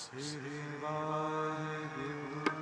श्री वाहिगुरु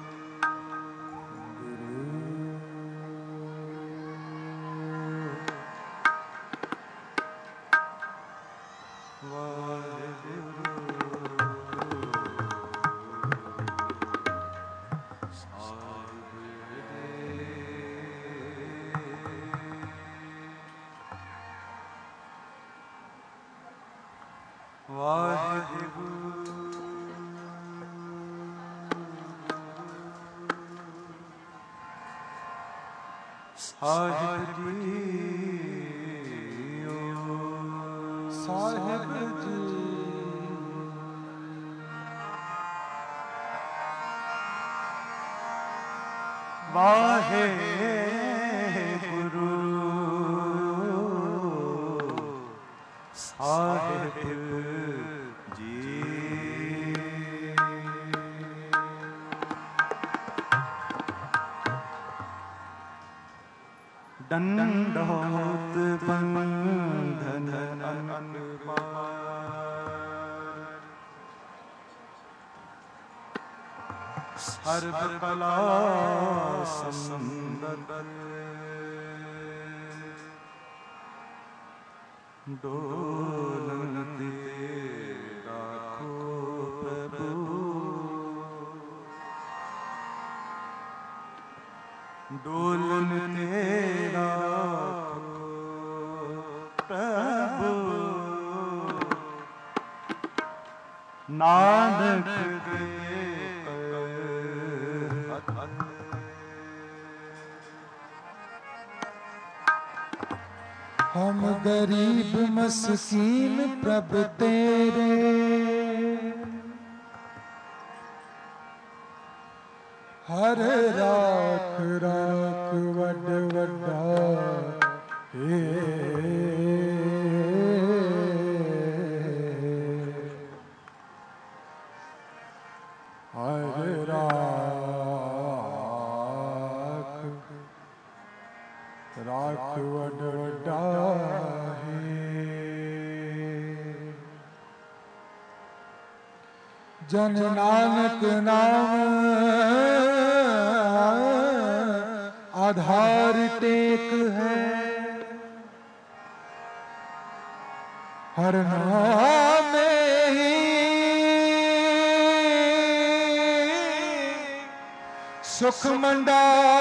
साहिब जी वाहे गुरु साहिब जी दंडोत बंधन सर्व कला संदत डोलते राखो प्रभु डोलते राखो प्रभु नानक के हम गरीब मस्कीन प्रभ तेरे हर राख राख वड वड्डा हे हर राख वड वड्डा जन नानक नाम आधार टेक है हर नाम में ही सुख मंडा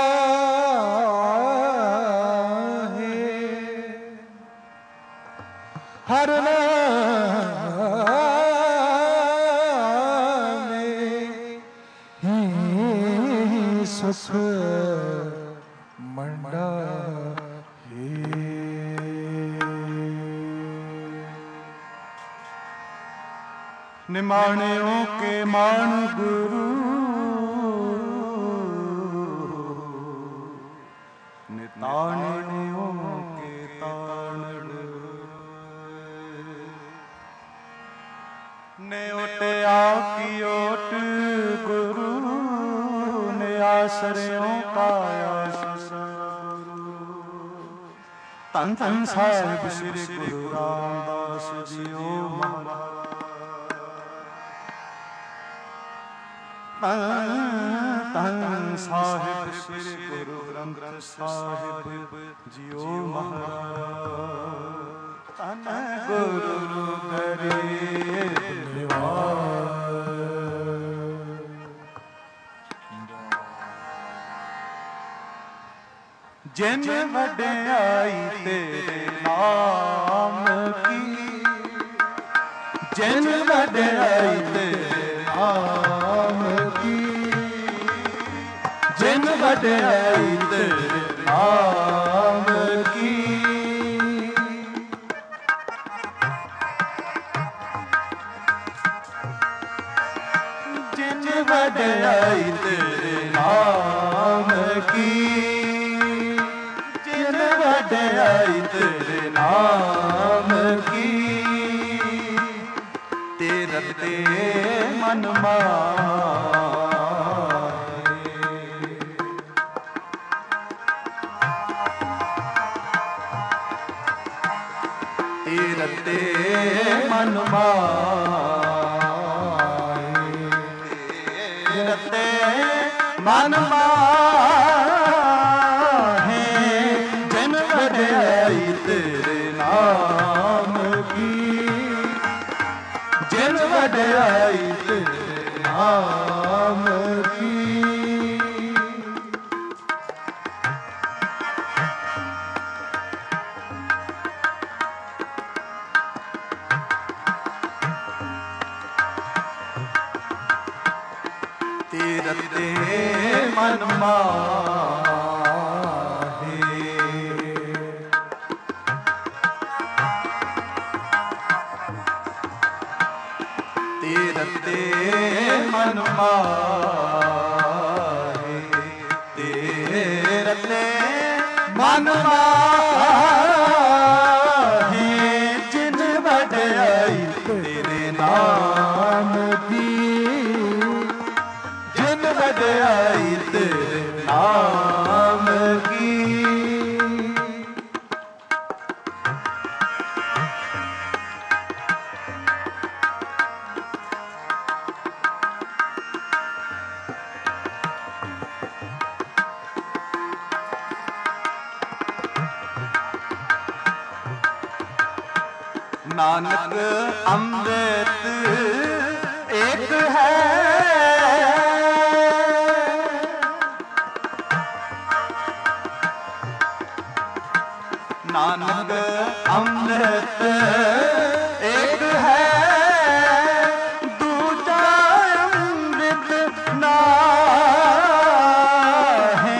है हर नाम सुख मंडा है निमाणियों के मान गुरु निताणियों के ताण ने ओटिया की ओट गुरु आश्रयों का आश्रय तन तन साहिब श्री गुरु रामदास जियो तन तन साहिब श्री गुरु ग्रंथ साहिब जियो महाराज तन गुरु गरीब जिन वड्याई तेरे नाम की जिन वड्याई तेरे नाम की जिन वड्याई तेरे नाम की जिन वड्याई तेरे नाम की वड्याई तेरे नाम की तेरे ते मन माए तेरे ते मन माए रते मन माहे जिन वड्याई तेरे नाम की जिन वड्याई तेरे नाम की रते मन माहे रते मन माहे रते मन माहे जिन वड्याई तेरे नाम की वड्याई तेरे नाम की नानक अमृत एक है नानक अमृत एक है दूजा अमृत नाहे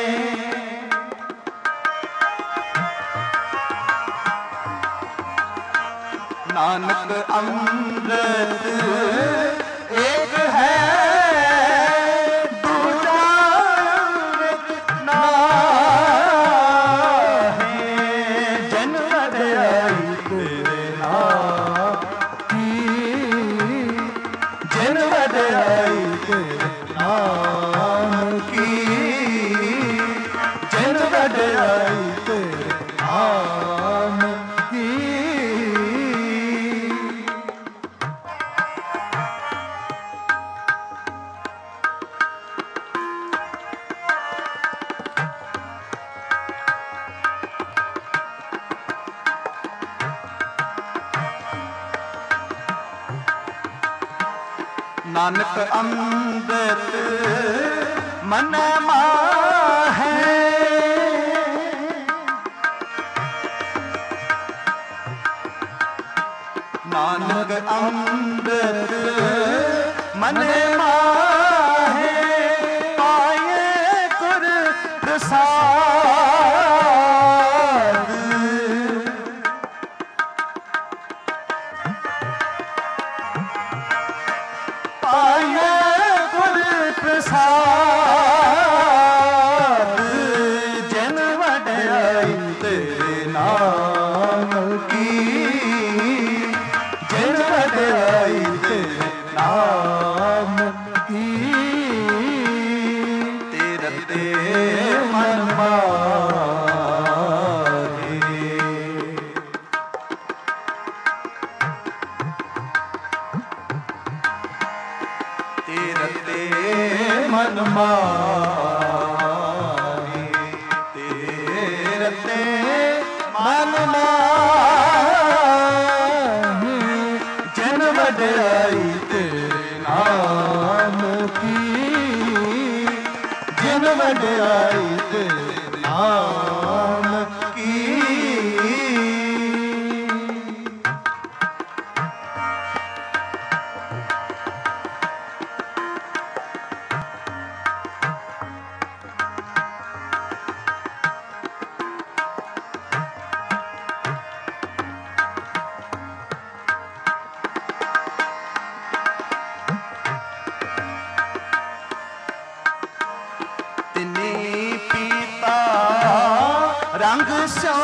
नानक अमृत एक है नानक अमृत मन माहे नानक अमृत मन माहे पाए गुर प्रसाद पाए गुर प्रसाद जिन वड्याई तेरे नाम की जिन वड्याई तेरे नाम की तेरे मन माहे तेरे मन माहे तेरे मन माहे जिन वड्याई तेरे नाम की जिन वड्याई तेरे नाम की तिने पीता रंग सो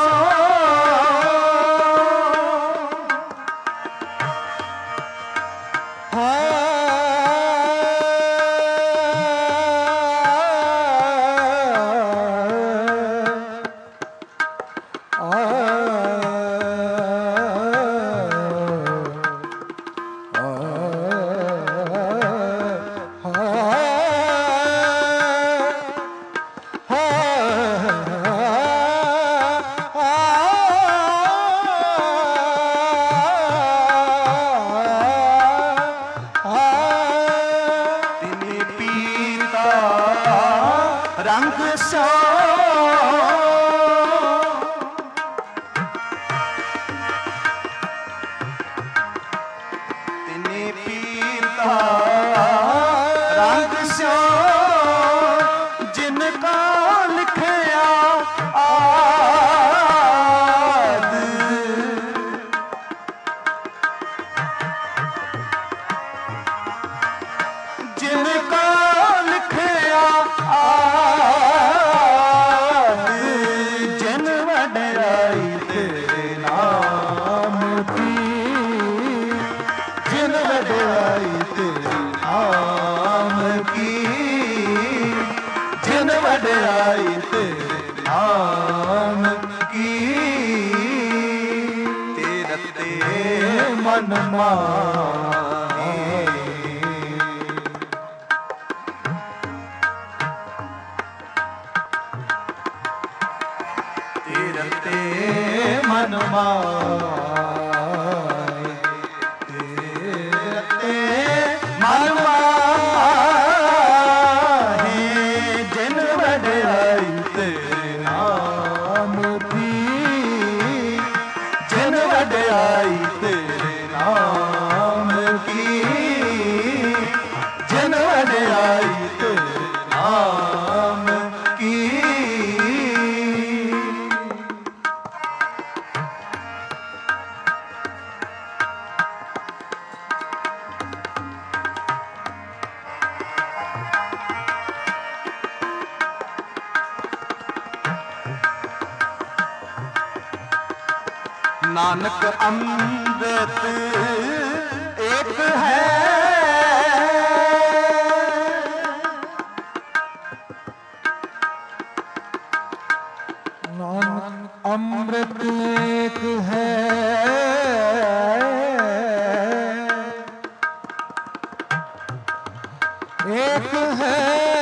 ਰੰਗ ਸੋ ਤਿਨੇ ਪੀਤਾ ਰੰਗ ਸੋ ਜਿਨ ਕਾ ਲਿਖਿਆ ਆਦ ਜਿਨ ਕਾ ਲਿਖਿਆ ਆਦ ਜਿਨ ਵਡਿਆਈ ਤੇਰੇ ਨਾਮ ਦੀ ਜਿਨ ਵਡਿਆਈ ਤੇਰੇ ਨਾਮ ਕੀ ਜਿਨ ਵਡਿਆਈ ਤੇਰੇ ਨਾਮ ਕੀ ਤੇਰੇ ਤੇ ਮਨ ਮਾਹੀ ਤੇਰੇ ਤੇ ਮਨ ਮਾਹੀ ਤੇਰੇ ਤੇ ਮਨ ਮਾਹੀ ਜਿਨ ਵਡਿਆਈ ਤੇਰੇ ਨਾਮ ਦੀ ਜਿਨ ਵਡਿਆਈ ਤੇਰੇ ਨਾਮ ਕੀ ਜਿਨ ਵਡਿਆਈ ਤੇਰੇ ਨਾਮ ਕੀ ਨਾਨਕ ਅੰਮ੍ਰਿਤ ਏਕ ਹੈ ਨਾਨਕ ਅੰਮ੍ਰਿਤ ਏਕ ਹੈ ਏਕ ਹੈ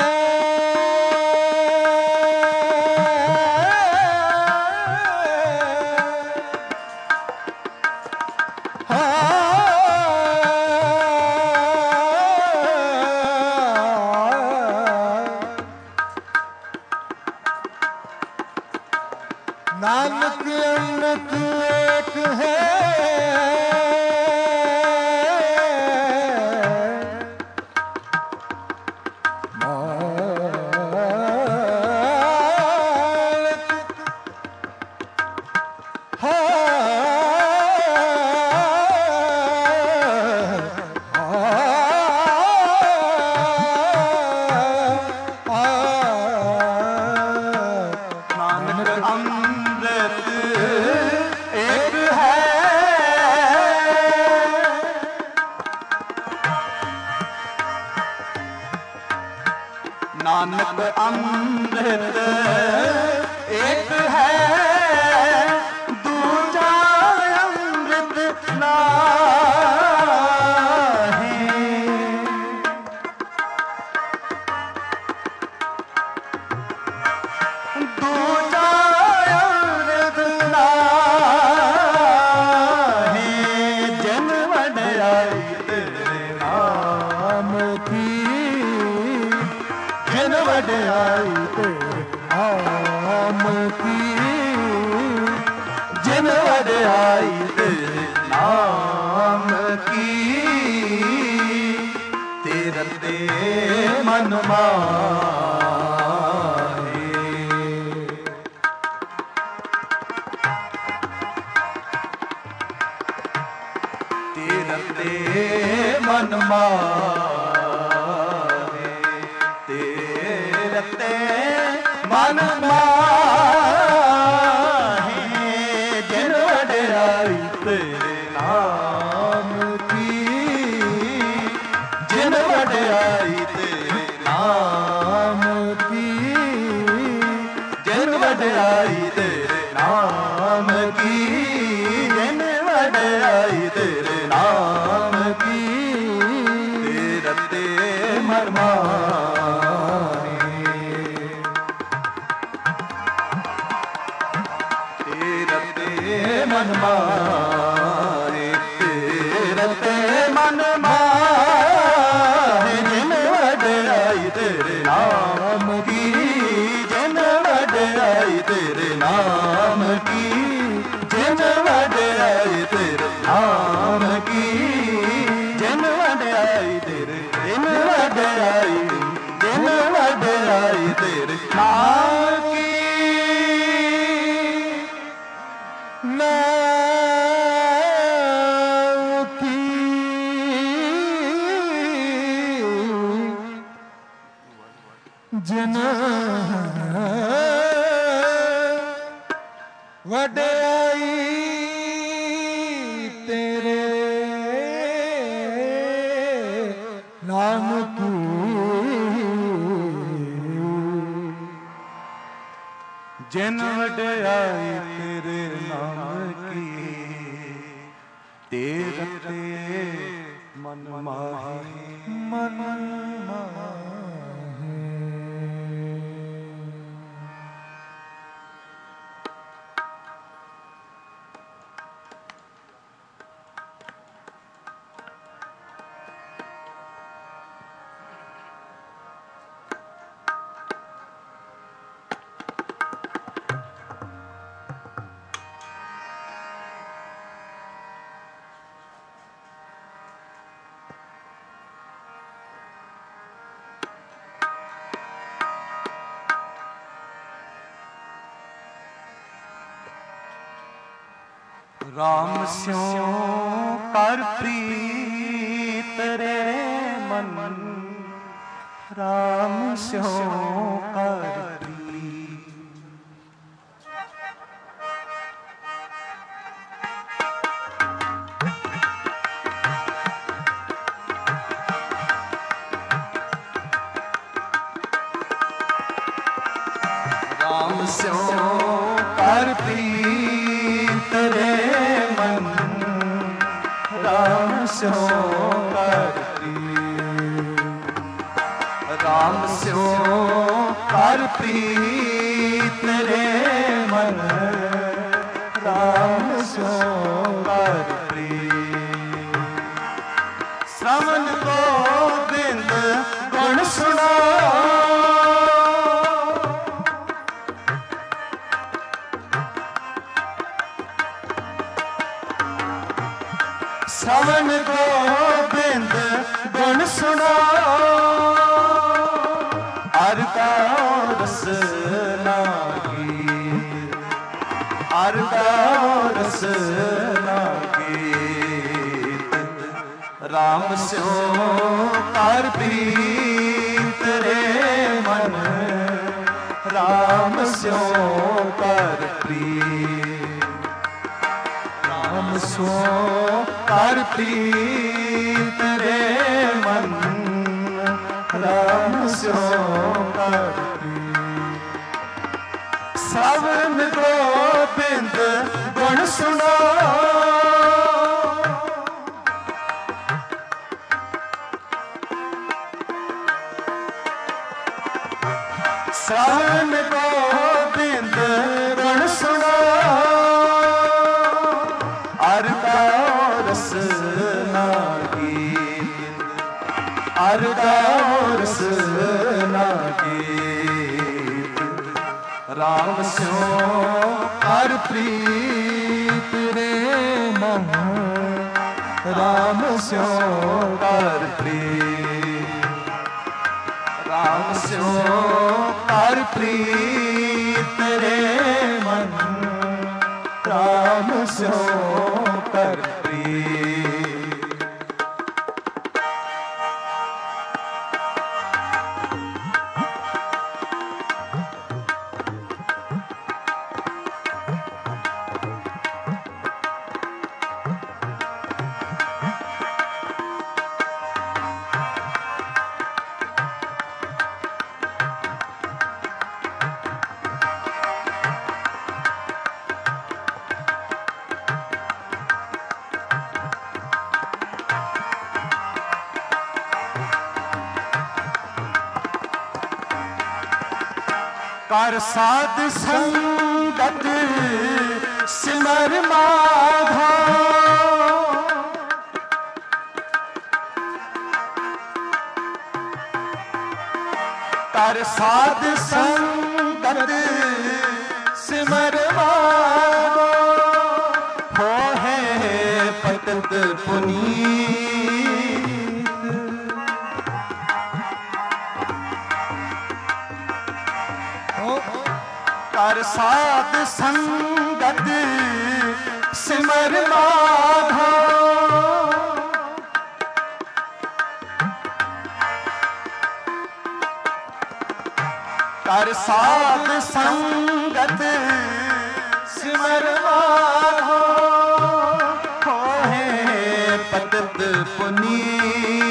ਨਾਨਕ ਅੰਮ੍ਰਿਤ ਏਕ ਹੈ ਨਾਨਕ ਅੰਮ੍ਰਿਤ ਏਕ ਹੈ ਦੂਜਾ ਅੰਮ੍ਰਿਤ ਨਾਹੀ ਦੂਜਾ ਅੰਮ੍ਰਿਤ ਨਾਹੀ ਜਿਨ ਵਡਿਆਈ ਤੇਰੇ ਨਾਮ ਦੀ ਜਿਨ ਵਡਿਆਈ ਤੇਰੇ ਨਾਮ ਕੀ ਜਿਨ ਵਡਿਆਈ ਤੇਰੇ ਨਾਮ ਕੀ ਤੇਰੇ ਤੇ ਮਨ ਮਾਹੀ ਤੇਰੇ ਤੇ ਮਨ ਮਾਹੀ ਤੇਰੇ ਤੇ ਮਨ ਮਾਹੀ ਜਿਨ ਵਡਿਆਈ ਤੇਰੇ ਨਾਮ ਕੀ ਜਿਨ ਵਡਿਆਈ ਤੇਰੇ ਨਾਮ ਕੀ ਜਿਨ ਵਡਿਆਈ ਤੇਰੇ ਨਾਮ ਕੀ ਜਿਨ ਵਡਿਆਈ ਤੇਰੇ ਨਾਮ ਕੀ ਤੇਰੇ ਤੇ ਮਨ ਮਾਹੀ ਮਨ ਮਾਰੇ ਤੇਰੇ ਤੇ ਮਨ ਮਾਰੇ ਜਿਨ ਵਡਿਆਈ ਤੇਰੇ ਨਾਮ नाम की, जिन वड्याई तेरे नाम की, जिन वड्याई तेरे नाम की, जिन वड्याई तेरे, जिन वड्याई, जिन वड्याई तेरे नाम की। जिन वड्याई तेरे नाम की, जिन वड्याई तेरे नाम की, तेरे ते मन माहे, मन माहे। राम स्यों कर प्रीत रे मन, राम स्यों कर प्रीत। राम स्यों कर प्रीत रे मन, राम स्यों कर प्रीत, राम स्यों कर प्रीत रे मन, राम स्यों कर प्रीत। श्रवण गोबिंद गुण सुना, श्रवण गोबिंद गुण सुना, हर का रस लागी, हर का रस लागी। राम स्यों कर प्रीत रे मन, राम स्यों कर प्रीत, राम स्यों कर प्रीत रे मन, राम स्यों कर प्रीत। श्रवण गोबिंद गुण सुना, श्रवण गोबिंद गुण सुना, हर का रस लागी, हर का रस लागी। राम स्यों कर प्रीत रे मन, राम स्यों कर प्रीत, राम स्यों कर प्रीत रे मन, राम स्यों कर प्रीत। कर साध संगत सिमर माधा, कर साध संगत सिमर माधो, हो है पतित पुनीत। कर साध संगत सिमर माधो, कर साध संगत सिमर माधो, हो है पतित पुनीत।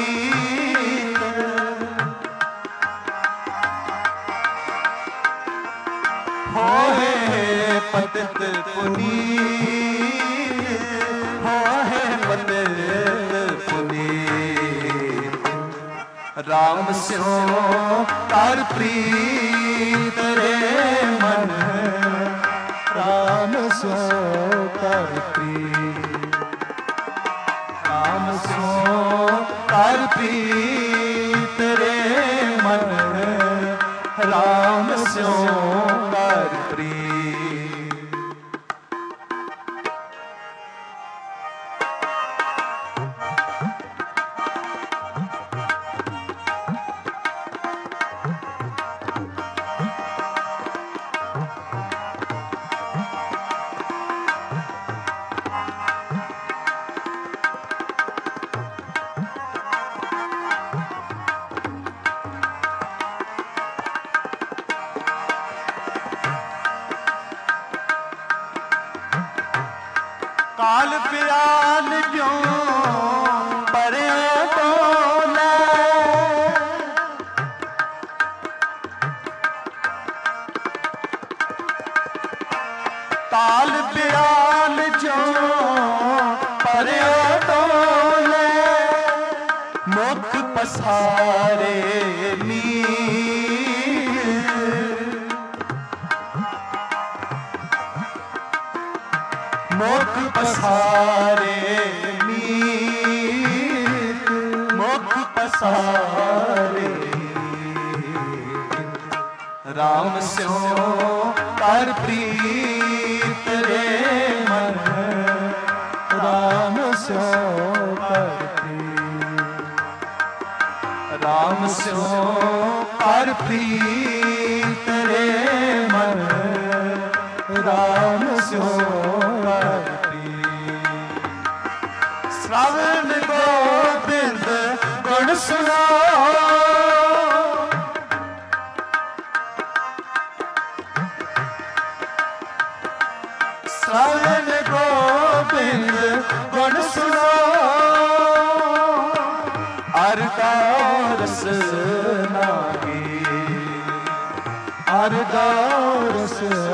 हो है पतित पुनीत, हो है पतित पुनीत। राम स्यो कर प्रीत रे मन, राम स्यो कर प्रीत, राम स्यो कर प्रीत रे मन, राम स्यो कर प्रीत। काल प्याल क्यों परे डोले, काल प्याल क्यों परे डोले, मुख पसारे मुख पसारे मीत, मुख पसारे। राम स्यो कर प्रीत रे मन, राम स्यो कर प्रीत, राम स्यो कर प्रीत रे मन, राम स्यो कर प्रीत। श्रवण गोविंद गुण सुनाओ, श्रवण गोविंद गुण सुनाओ, अर का रस नागी, अर का रस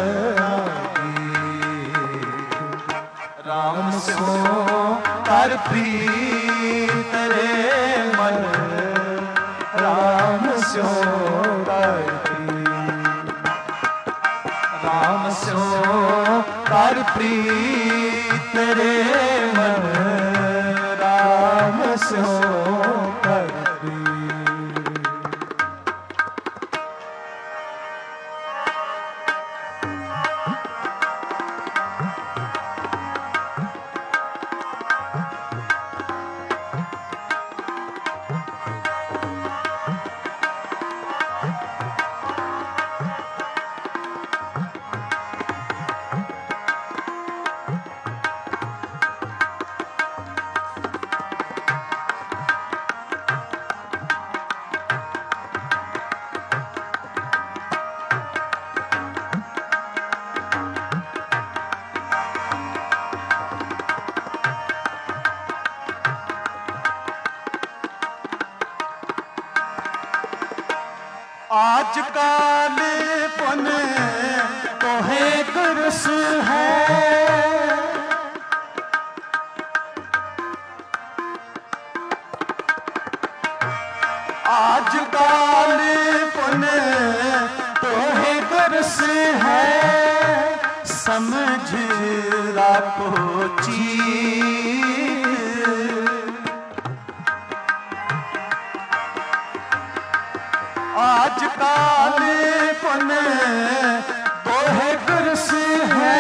राम स्यो कर प्रीत रे मन, राम स्यो कर प्रीत, राम स्यो कर प्रीत रे मन, राम स्यो कर प्रीत। आज काल पुन तोहे गुरस है, आज काल पुन तोहे गुरस है, समझ राखो चीज, आज का पुन तोहे गुरस है।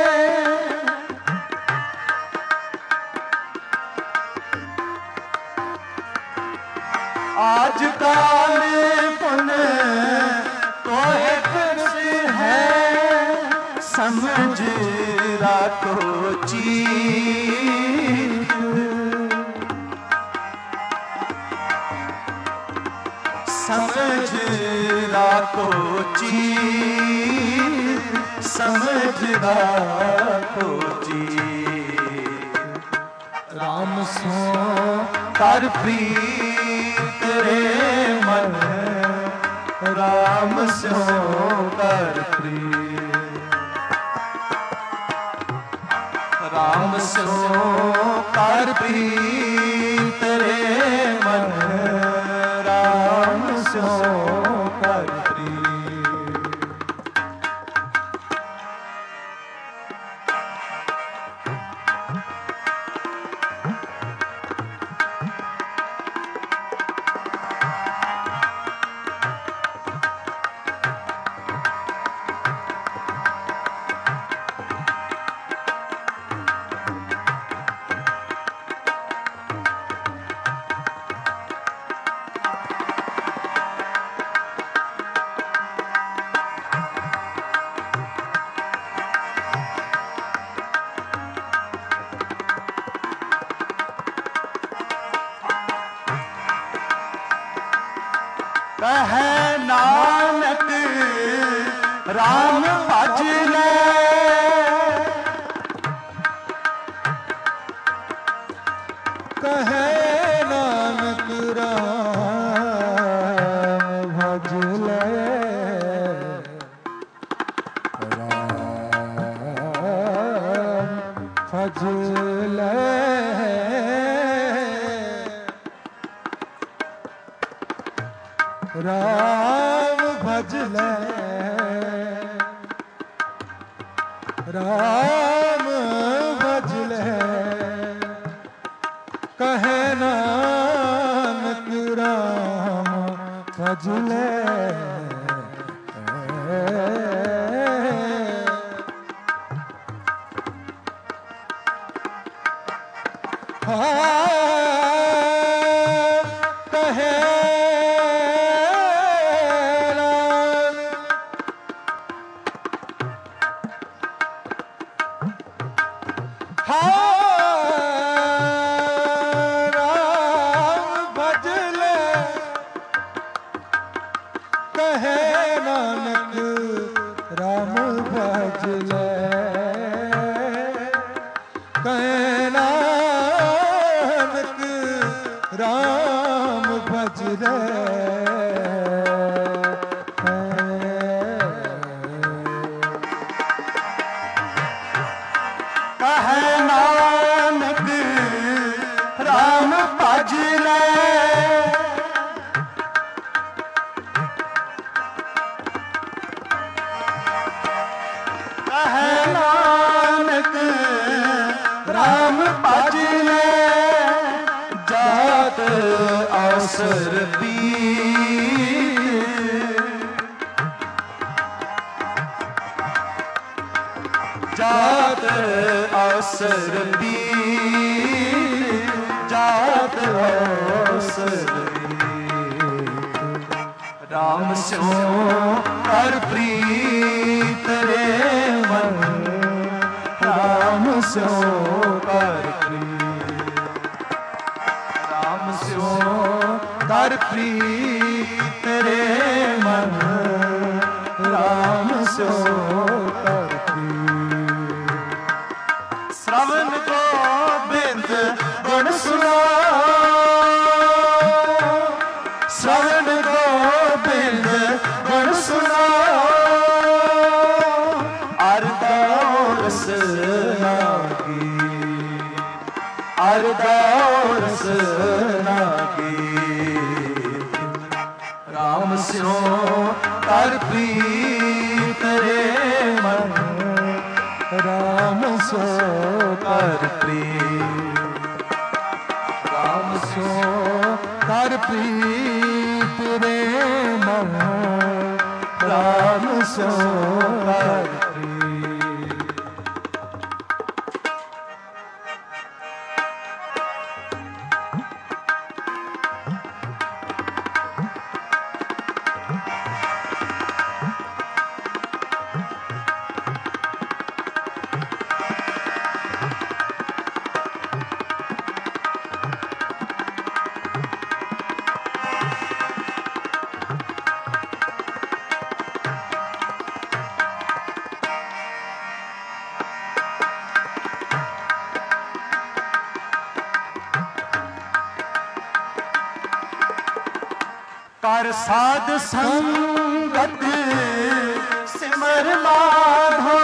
आज काल पुन तोहे गुरस है। समझ राखो चीत, समझ राखो चीत, समझ राखो चीत। राम सो कर प्रीत रे मन, राम सो कर प्रीत। राम सो कर प्रीत रे मन, राम सो कर प्रीत। कहे नानक राम भज ले, कहे नानक राम भज ले, राम भज ले। राम भज ले, राम भज ले, कहे नानक राम भज ले। कहे राम भज ले, कहे नानक राम भज ले, कहे नानक राम भज ले। कहे नानक राम भज ले, कहे नानक राम भज ले। जात अवसर जात अवसर जात अवसर राम सो कर प्रीत रे मन, राम सो कर प्रीत। राम सो कर प्रीत रे मन, राम सो कर प्रीत। श्रवण गोबिंद गुण सुनो, श्रवण गोबिंद गुण सुनो। अरदास नागी, अरदास नागी। राम स्यो कर प्रीत रे मन, राम सो कर प्रीत। राम सो कर प्रीत रे मन, राम स्यो कर प्रीत। कर साध संगत सिमर माधो,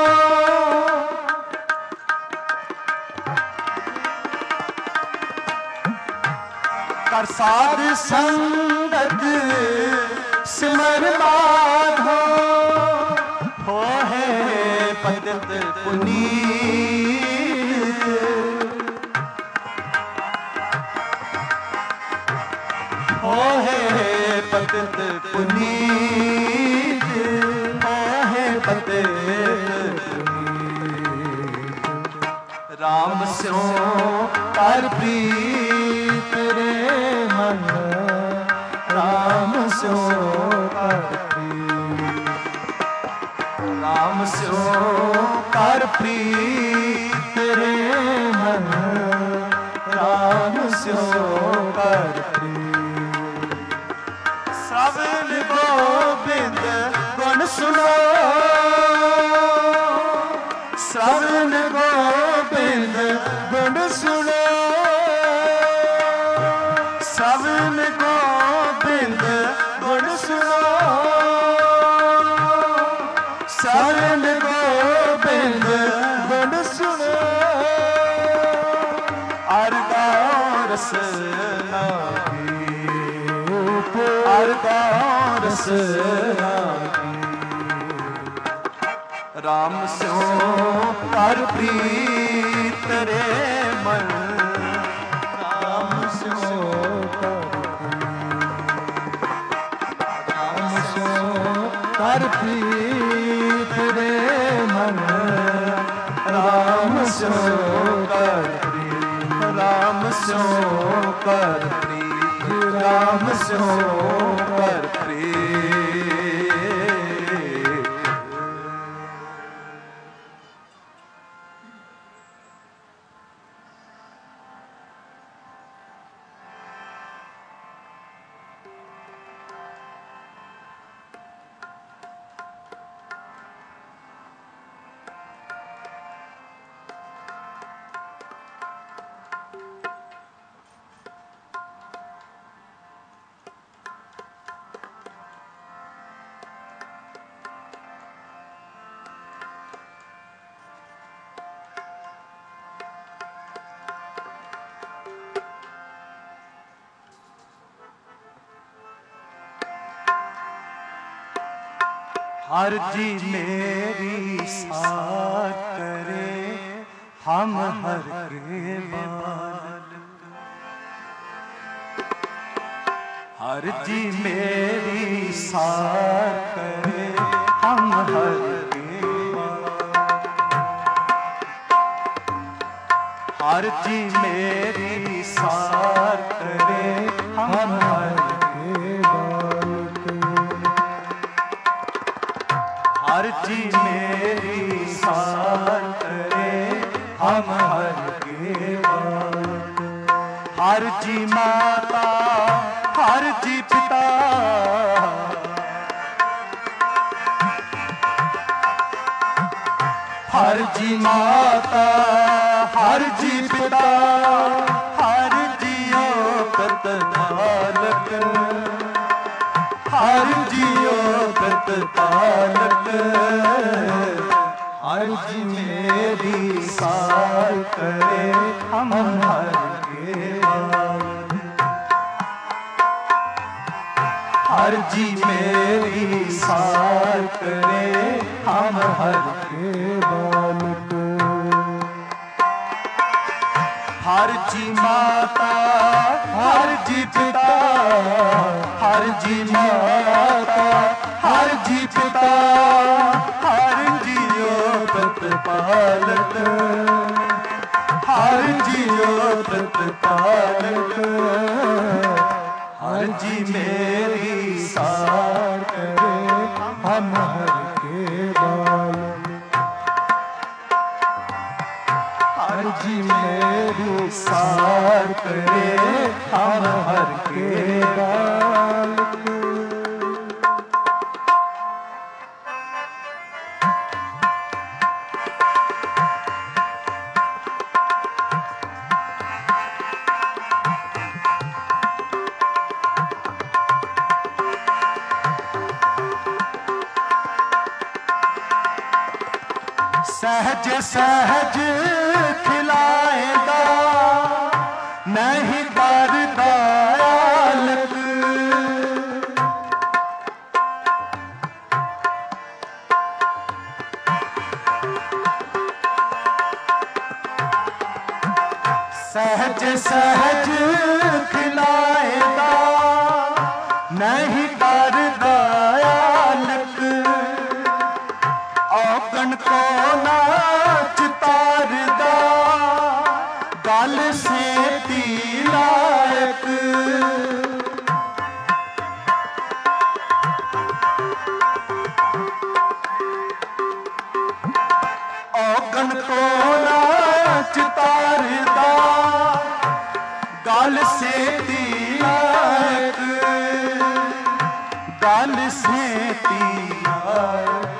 कर साध संगत सिमर माधो, हो है पतित पुनीत, हो है पतित पुनीत, हो है पतित पुनीत। राम स्यो कर प्रीत रे मन, राम स्यो कर प्रीत, राम स्यो कर प्रीत रे मन, राम स्यो कर प्रीत। श्रवण गोविंद गुण सुनो, श्रवण गोविंद गुण सुनो, श्रवण गोविंद गुण सुनो, श्रवण गोविंद गुण सुनो। अर्गा रस अर्गा रस राम स्यो कर प्रीत रे मन, राम स्यो कर प्रीत, राम स्यो कर प्रीत रे मन, राम स्यो कर प्रीत, राम स्यो कर प्रीत, राम स्यो कर प्रीत। हर जी मेरी साथ करे हम हर के बालक, हर जी मेरी साथ करे हम हर के बालक, हर जी मेरी साथ करे हम हर के बालक, हर जी मेरी साथ करे हम हर के बालक। हर जी माता हर जी पिता, हर जी माता हर जी पिता, हर जियो कत बालक, हर जियो कत बालक, हर जी मेरी साथ करे हम हर के बालक, हर जी मेरी साथ करे हम हर के बालक। हर जी माता हर जी पिता, हर जी माता हर जी पिता, हम हर के बालक। हर जी मेरी सार करे हम हर के बालक। सहज सहज खिलाएगा नहीं दयालक। सहज सहज खिलाएगा नहीं दयालक। औगण को नाच तारदा गल से तिलायक। औगण को नाच तारदा गल से तिलायक। गल से तिलायक।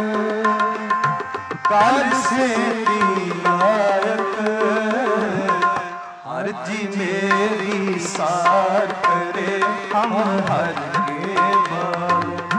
गल से तिलायक। हर जी मेरी सार करे हम हर के बालक।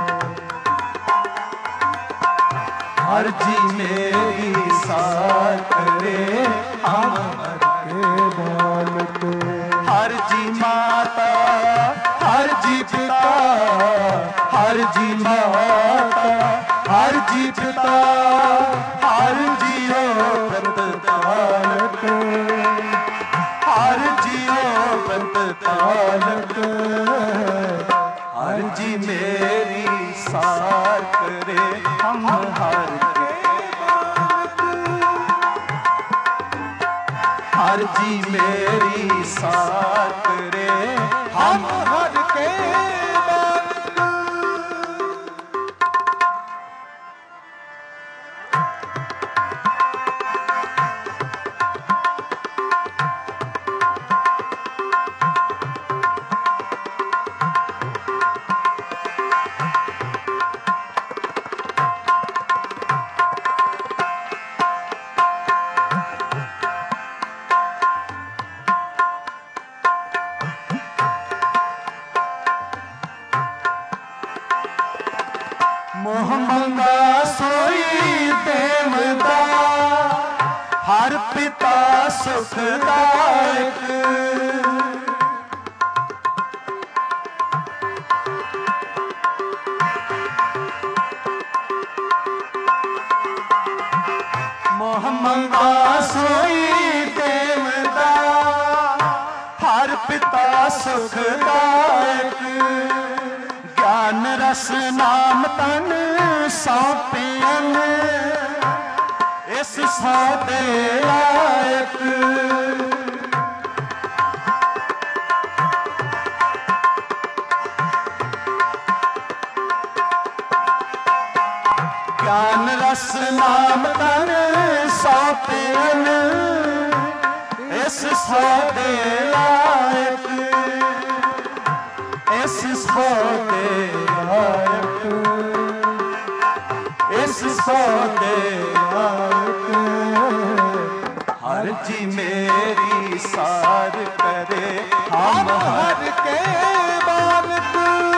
हर जी मेरी सार करे हम हर के बालक। हर जी माता हर जी पिता हर जी माता हर जी पिता हर जियो प्रतिपालक। हर जियो प्रतिपालक। हर जी मेरी सार करे हम हर के बालक। हर जी मेरी सार करे हम हर के बालक। मोह मंगा सोई देवदा हर पिता सुखदायक। मोह मंगा सोई देवदा हर पिता सुखदायक। ज्ञान रस नाम तन सौंपियन इस सौदे लायक। ज्ञान रस नाम तन सौंपियन इस सौदे लायक। इस सौदे लायक। इस सौदे लायक। हर जी मेरी सार करे हम हर के बालक।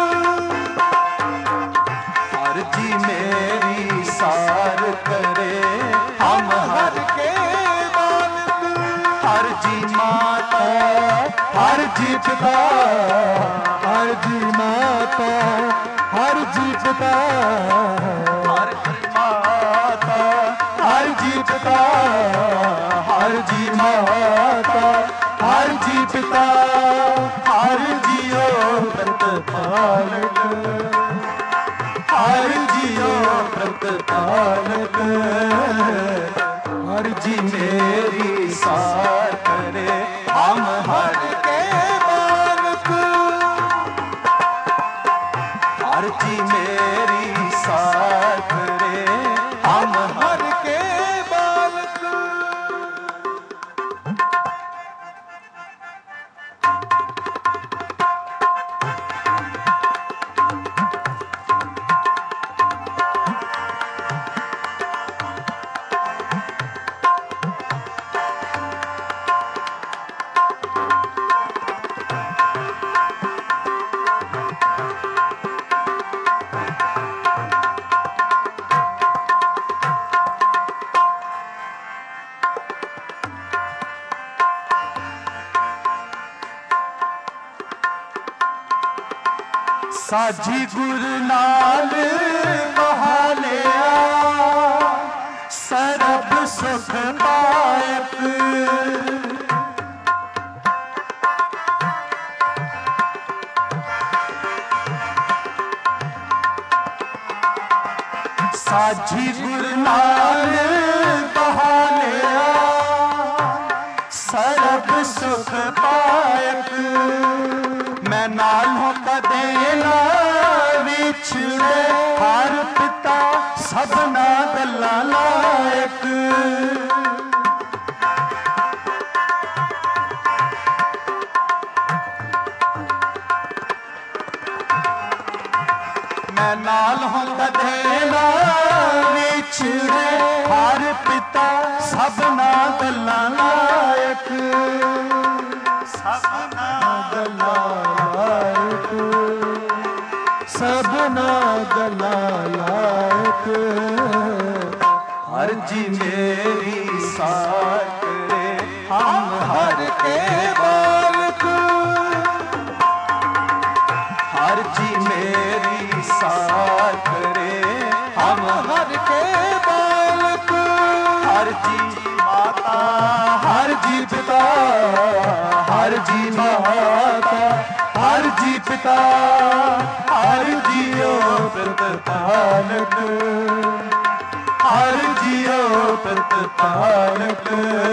हर जी मेरी सार करे हम हर के बालक। हर जी माता हर जी पिता हर जी माता हर जी पिता हर जी माता हर जी पिता हर जी माता हर जी पिता हर जियो प्रतिपालक। हर जियो प्रतिपालक। हर जी मेरी सार करे हम हर के बालक। हर जी मेरी सार ਸਾਜੀ ਗੁਰ ਨਾਲ ਬਹਾਲਿਆ ਸਰਬ ਸੁਖ ਪਾਇਕ ਸਾਜੀ ਗੁਰ ਨਾਲ ਬਹਾਲਿਆ ਸਰਬ ਸੁਖ ਪਾਇਕ ਮੈਂ ਨਾਲੋਂ ਕਦੇ ਨਾ ਵਿਛੜੇ ਹਰ ਪਿਤਾ ਸਭਨਾ ਗੱਲਾਂ ਲਾਇਕ ਮੈਂ ਨਾਲੋਂ ਕਦੇ ਨਾ ਵਿਛੜੇ ਹਰ ਪਿਤਾ ਸਭਨਾ ਗੱਲਾਂ ਲਾਇਕ ਸਭਨਾ ਗੱਲਾਂ ਲਾਇਕ ਸਭਨਾ ਗੱਲਾਂ ਲਾਇਕ ਹਰ ਜੀ ਮੇਰੀ ਸਾਰ ਕਰੇ ਹਮ ਹਰ ਕੇ ਬਾਲਕ ਹਰ ਜੀ ਮੇਰੀ ਸਾਰ ਕਰੇ ਹਮ ਹਰ ਕੇ ਬਾਲਕ ਹਰ ਜੀ ਮਾਤਾ ਹਰ ਜੀ ਪਿਤਾ ਹਰ ਜੀ ਮਾਤਾ ਹਰ ਜੀ ਪਿਤਾ ਹਰ ਜੀਓ ਪ੍ਰਤਪਾਲਕ ਹਰ ਜੀਓ ਪ੍ਰਤਪਾਲਕ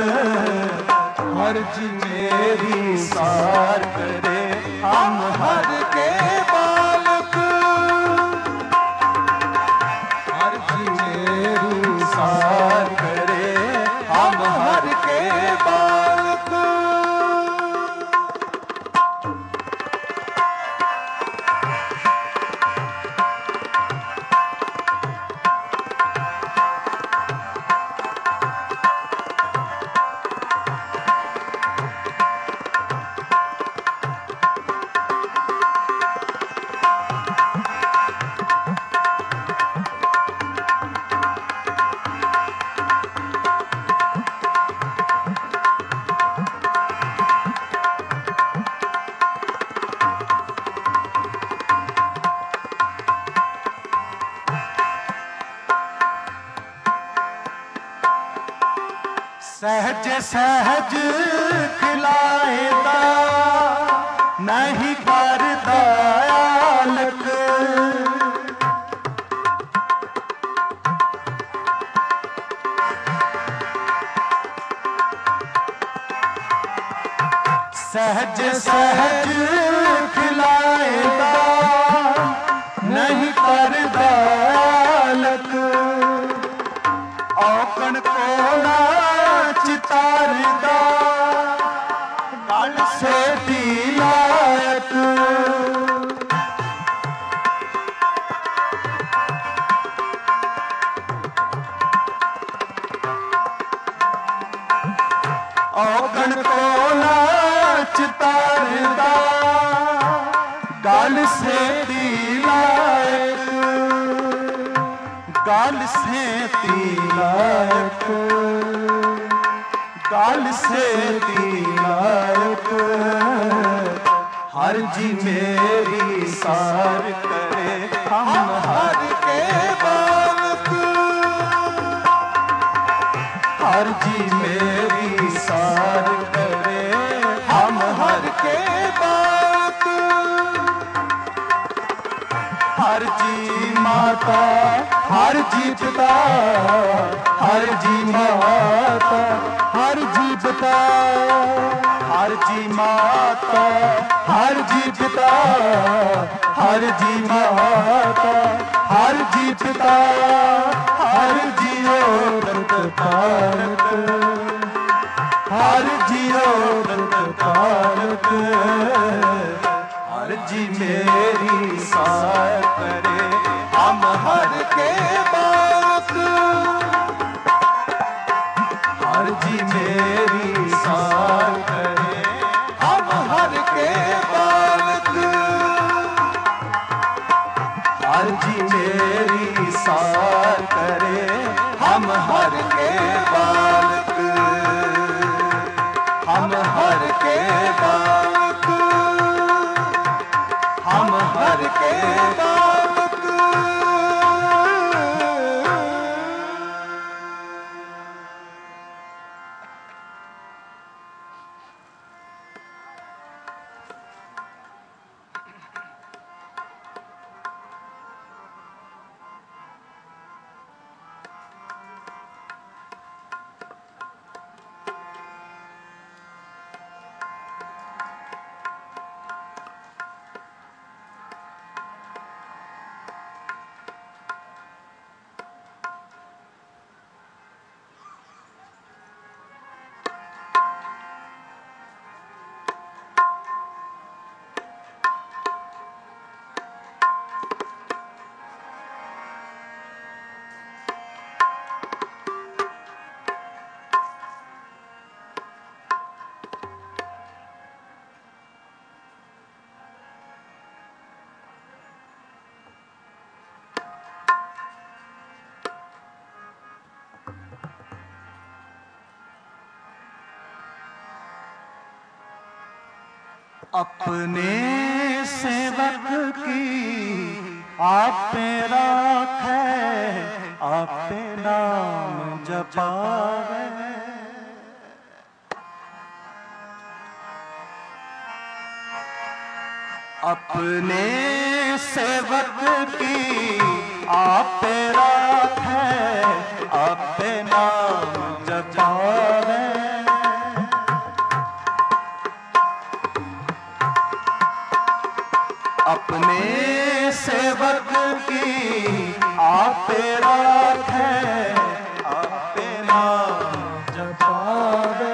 ਹਰ ਜੀ ਮੇਰੀ ਸਾਰ ਕਰੇ ਹਮ ਹਰ ਕੇ ਬਾਲਕ ਹਰ ਜੀ ਮੇਰੀ ਸਾਰ ਕਰੇ ਹਮ ਹਰ ਕੇ ਬਾਲਕ सहज सहज खिलाएदा नहीं करदा आलक सहज सहज खिलाएदा नहीं करदा आलक औकण कोना चितारदा गल सेती लायक औगण कोला चितारदा गल सेती लायक गल सेती लायक गल सेती लायक हर जी मेरी सार करे हम हर के बालक हर जी मेरी सार करे हम हर के बालक हर जी माता हर जी पिता हर जी माता हर जी पिता हर जी माता हर जी पिता हर जी माता हर जी पिता हर जियो दत्त हर जियो दत्त हर जी मेरी सार करे हम हर के बालक हर जी मेरी सार करे हम हर के बालक हर जी मेरी सार करे हम हर के बालक हम हर के बालक हम हर के अपने सेवक की आप राखे, आप नाम जपावे। अपने सेवक की आप राखे, आप नाम जपावे। अपने सेवक की आप राखे, आप नाम जपावे,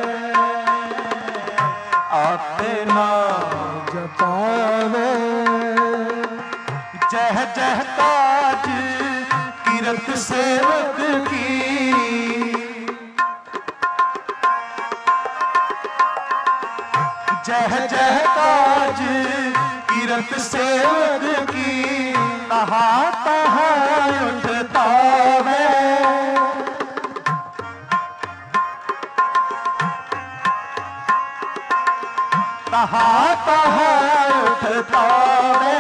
आप नाम जपावे। जह जह ताज किरत सेवक की, जह जह ताज किरत सेवक की, तहाँ तहाँ उठता वे। तहाँ तहाँ उठता वे,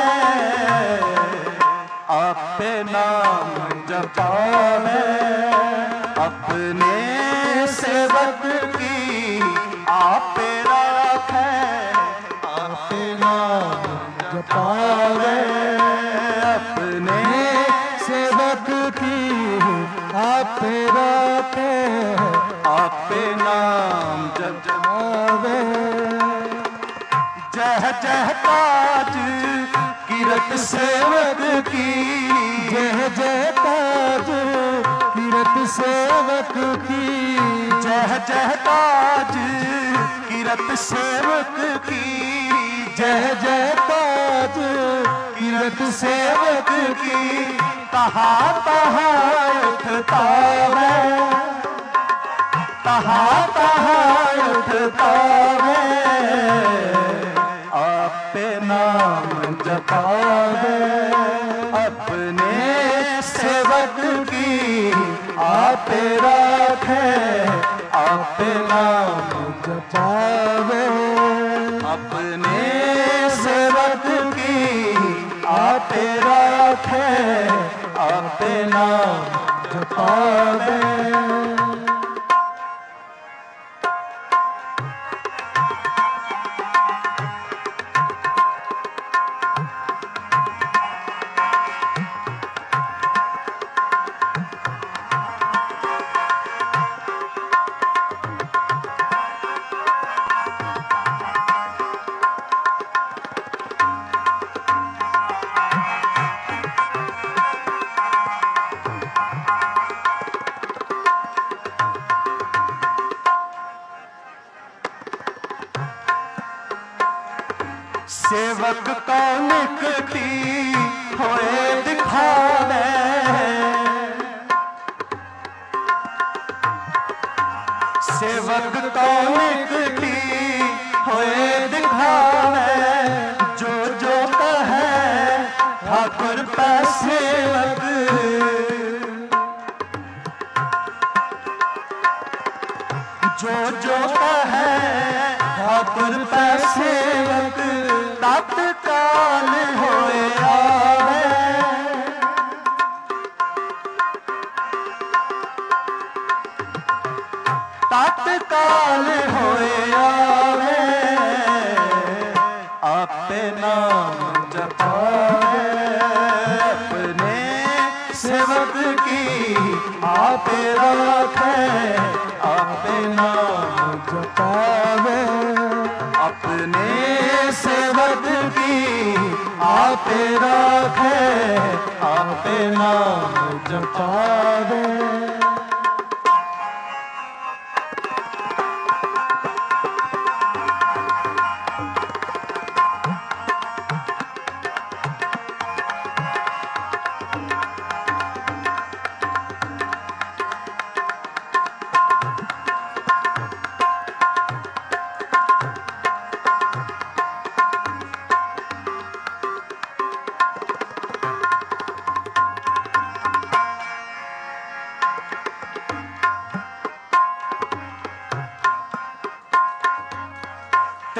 आप नाम जपावे। अपने सेवक की आप राखे, आप नाम जपावे। अपने सेवक की आप राखे, आप नाम जपावे। जह जह ताज किरत सेवक की, जय जय ताज किरत सेवक की, जह जह ताज किरत सेवक की, जय जय ताज किरत सेवक की, तहाँ तहाँ उठता वे। तहाँ तहाँ उठता वे, आप नाम जपावे। अपने सेवक की आप राखे, आप नाम जपावे। अपने सेवक की आप राखे, आप नाम जपावे। सेवक को निकटी होए दिखावे, सेवक को निकटी होए दिखावे। जो जो कहे ठाकुर पे सेवक, जो जो कहे ठाकुर पे सेवक, तत्काल होए आवे। तत्काल होए आवे, आप नाम जपावे। अपने सेवक की आप राखे, आप नाम जपावे। अपने सेवक की आप राखे, आप नाम जपावे।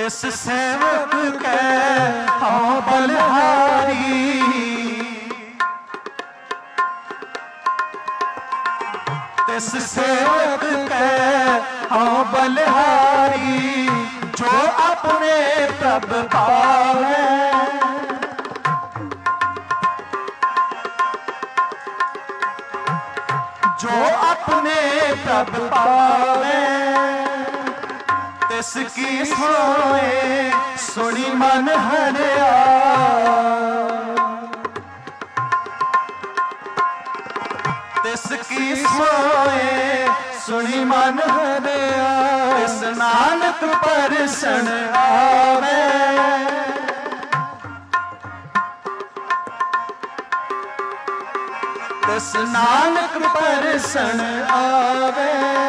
तिस सेवक के हाँ बलिहारी, तिस सेवक के हाँ बलिहारी, जो अपने प्रभ पावे, जो अपने प्रभ पावे, तिसकी सोए सुनी मन हरिया, तिसकी सोए सुनी मन हरिया, तिस नानक परसण आवे, तिस नानक परसण आवे,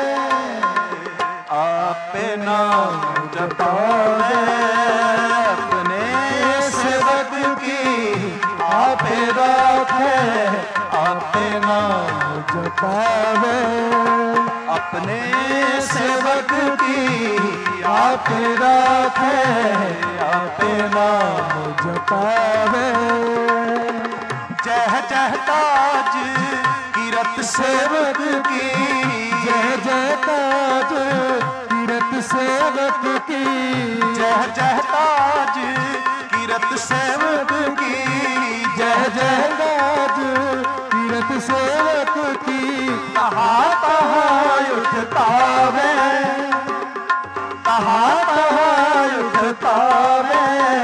आपे नाम जपावे, अपने सेवक की आपे राखे, आपे नाम जपावे, अपने सेवक की आपे राखे, आपे नाम जपावे, जय जय ताज कीरत सेवक की, जय जय ताज कीरत सेवक की, जय जय ताज कीरत सेवक की, जय जय ताज कीरत सेवक की, तहाँ तहाँ उठता वे, तहाँ तहाँ उठता वे,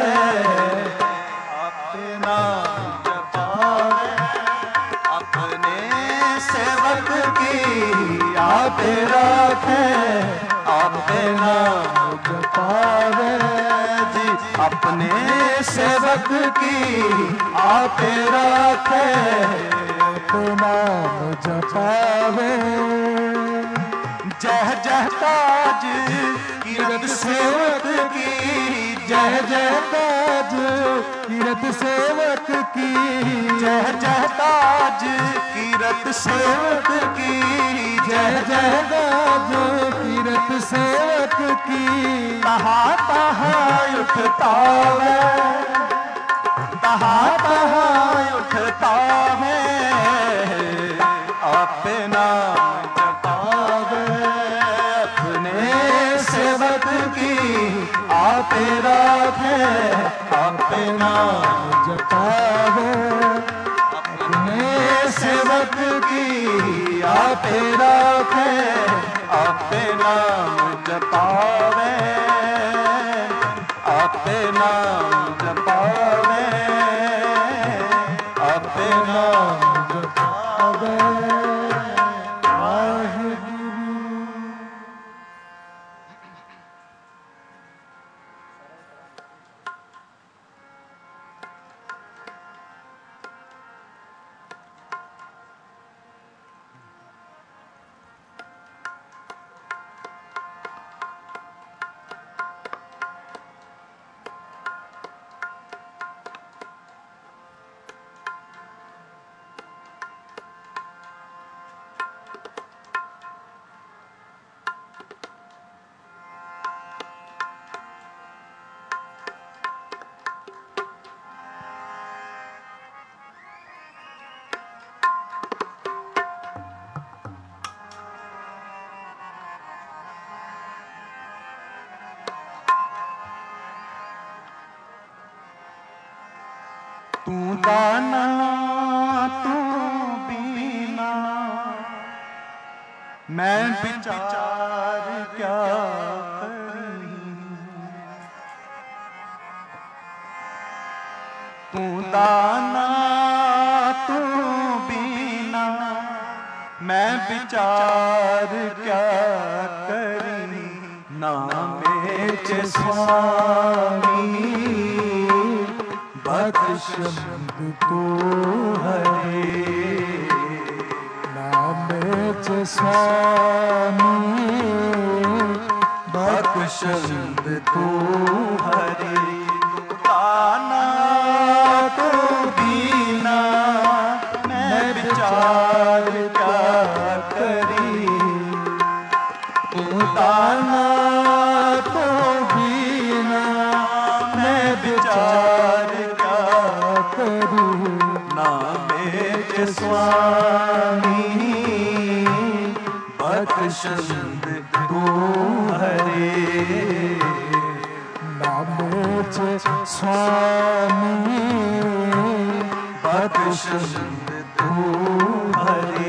अपने नाम जपावे, अपने सेवक की आपे राखे, आपे नाम जपावे, जी, अपने सेवक की आपे राखे, आपे नाम जपावे, जय जय ताज कीरत सेवक की, जय जय ताज कीरत सेवक की, जय जय ताज कीरत सेवक की, जय जय ताज कीरत सेवक की, तहाँ तहाँ उठता है, तहाँ तहाँ उठता है, आपे नाम जपावे, अपने सेवक की आपे राखे, आपे नाम जपावे, अपने सेवक की आपे राखे, आपे नाम जपावे, आपे नाम जपावे, आपे नाम जपावे, वाहिगुरु। तू दाना तू बीना, मैं विचार क्या करी, तू दाना तू बीना, मैं विचार क्या करी, नामे च स्वामी बख्शंद तू हरे, नामे च स्वामी बख्शंद तू हरे, ताना तू बीना, मैं विचार क्या करी, तू दाना तू बीना, बख्शंद तू हरे। नामेच स्वामी बख्शंद तू हरे।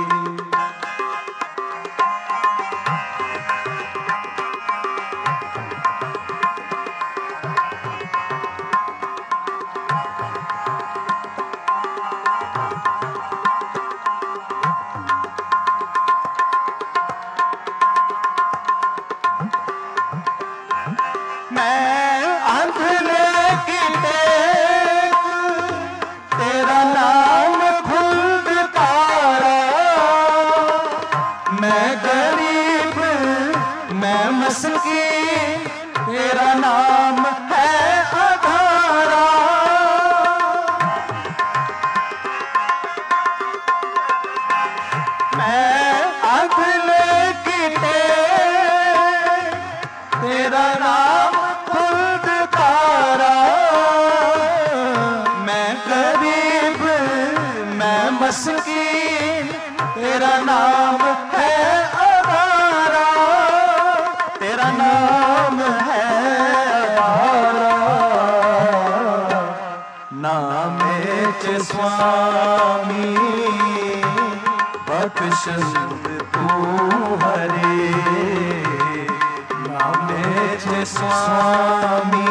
तेरा नाम है आधारा। मैं अगले गिटे तेरा नाम खुद तारा। मैं गरीब मैं मस्कीन तेरा नाम है आधारा। तेरा नाम है आधारा। नामे च स्वामी बख्शंद तू हरे। नामे च स्वामी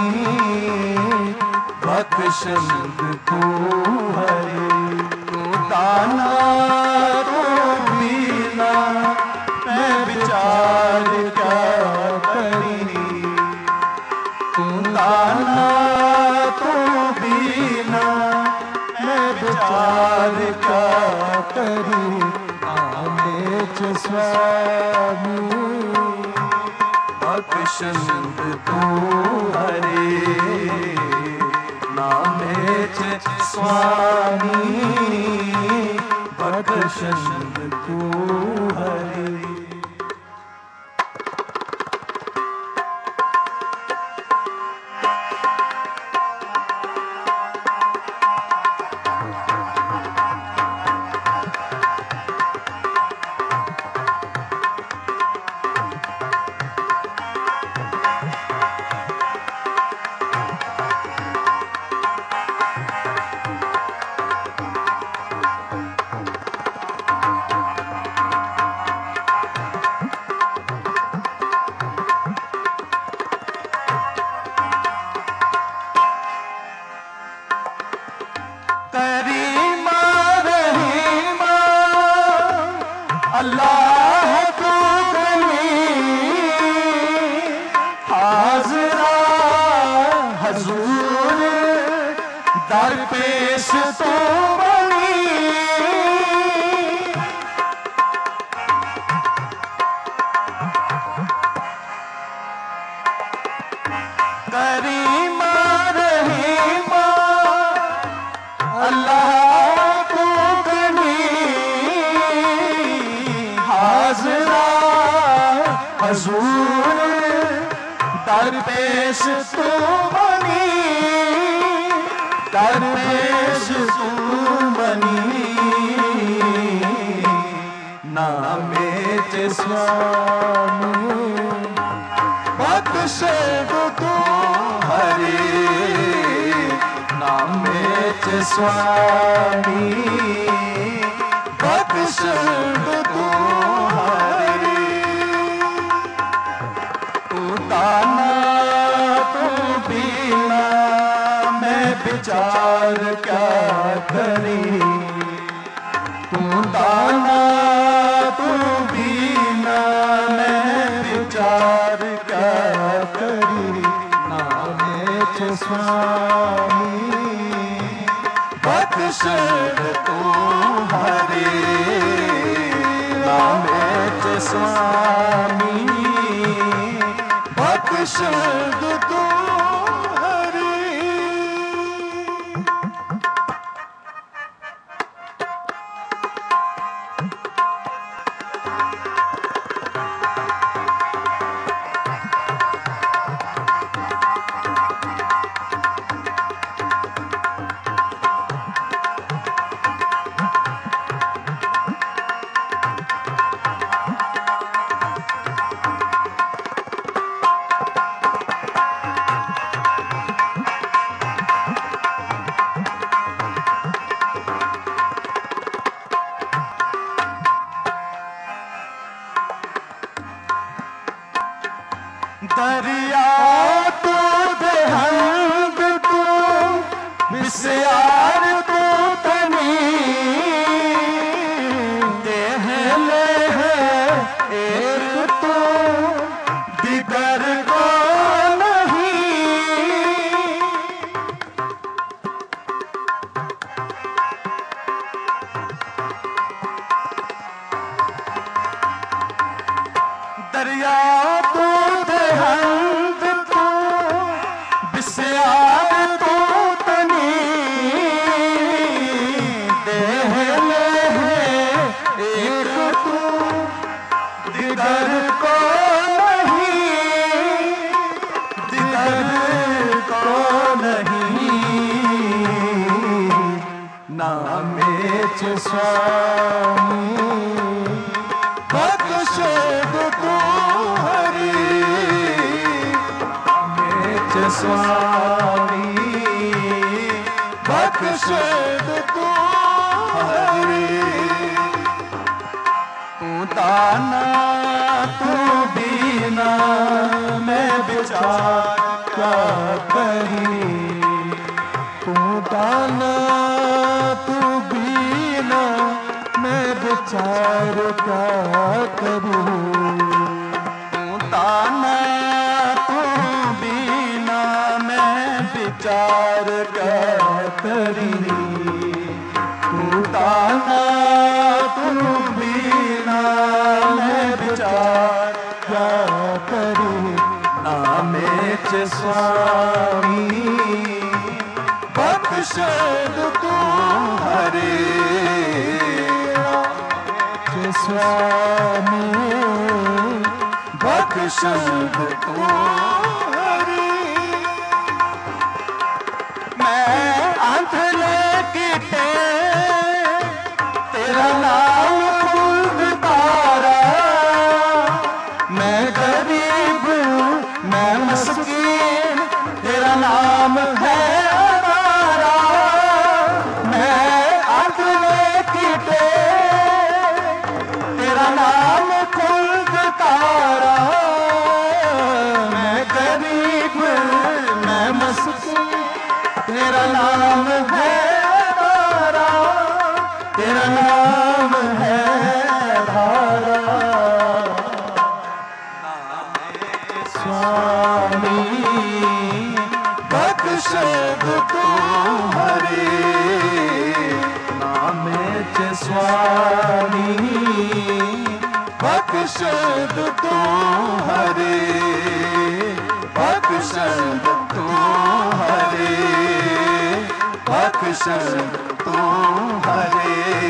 बख्शंद तू हरे। तू दाना तू बीना मैं विचार क्या करी। तू दाना तू बीना मैं विचार क्या करी। नामेच स्वामी बख्शंद तू हरे। नामेच स्वामी बख्शंद तू हरे। करीमा रहीमा अल्लाह तू गनी। हाज़रा हजूर दर पेश तो बनी। करीमा रहीमा अल्लाह तू गनी। हाज़रा हजूर दर पेश तू बनी। दर पेश तू बनी। नामे च स्वामी बख्शंद तू हरे। नामे च स्वामी बख्शंद तू हरे। तू दाना तू बीना मैं विचार क्या करी। तू दाना तू बीना मैं विचार क्या करी। नामेच स्वामी बख्शंद तू हरे। नामे च स्वामी बख्शंद तू हरे। दरिया तू देहंग तू बिस्यार तू तनी देह ले है एक तू दिगर को दरिया तू देहंग तू बिस्यार तू तनी देह ले है एक तू दिगर को नहीं दिगर को नहीं नामेच स्वामी बख्श तू हरि मेच स्वामी बख्श तू हरि तू दाना तू बीना मैं विचार क्या करी तू दाना तू बीना मैं विचार क्या करूं तू दाना तू बीना मैं विचार क्या करी तू दाना तू बीना मैं विचार क्या करूं नामेच स्वामी बख्श तू हरे स्वामी बख्श तू हरे मैं अंधले कीटे तेरा नाम खुद तारा मैं गरीब मैं मस्कीन तेरा नाम है हमारा मैं अंधले कीटे तेरा नाम खुद तारा मैं गरीब मैं मस्कीन तेरा नाम है धारा तेरा नाम है धारा स्वामी बख्श तू हरे नामेच स्वामी बख्श तू हरे बख्श तू हरे बख्श तू हरे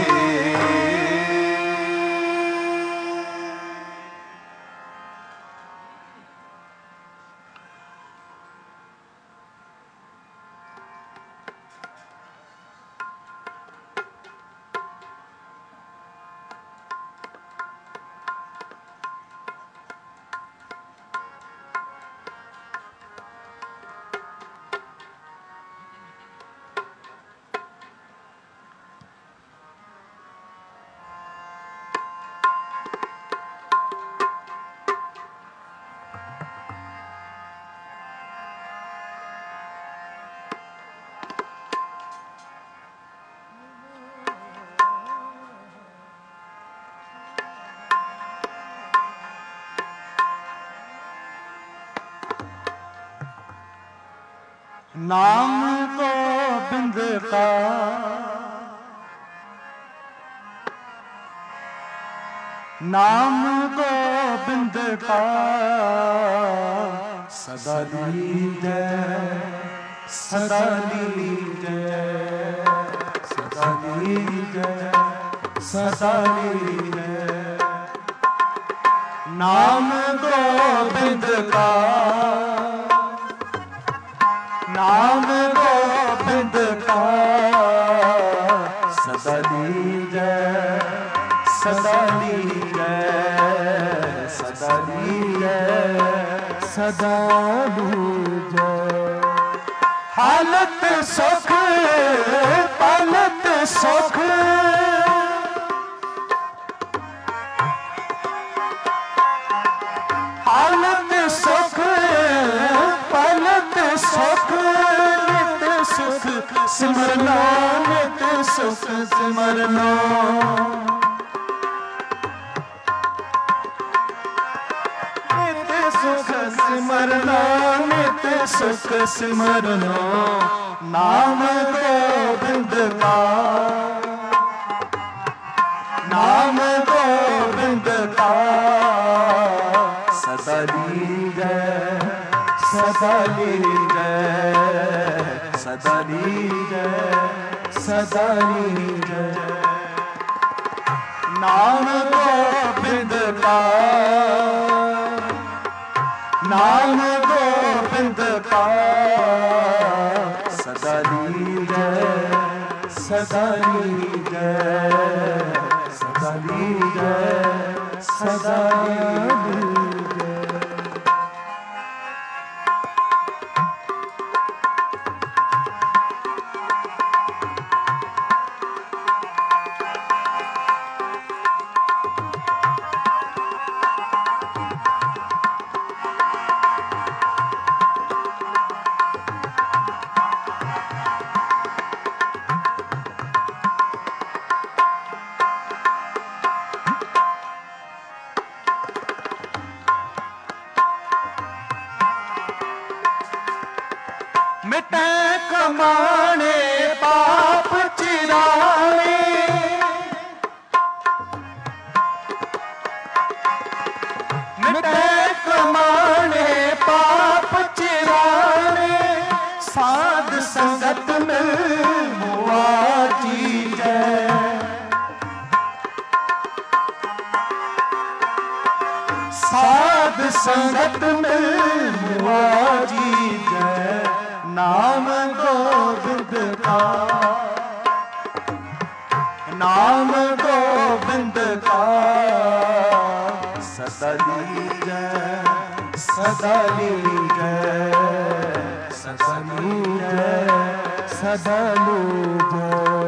नाम गोविंद का नाम गोविंद का सदा लीजय सदा लीजय सदा लीजय सदा लीजय नाम गोविंद का नाम गोविंद का सदा लीजय सदा लीजय सदा लीजय सदा लीजय हालत सुख पालत सुख हालत सुख सिमरना नित सुख सिमरना नित सुख सिमरना नित सुख सिमरना नाम गोविंद का नाम गोविंद का सदा लीजय सदा लीजय सदा लीजय सदा लीजय नाम गोविंद का नाम गोविंद का सदा लीजय सदा लीजय सदा लीजय सदा लीजय। मिटे कमाने पाप चिराने मिटे कमाने पाप चिराने साध संगत में हुआ जी जय साध संगत में हुआ जी जय नाम गोविंद का नाम गोविंद का सदा लीजय सदा लीजय सदा लीजय सदा लीजय।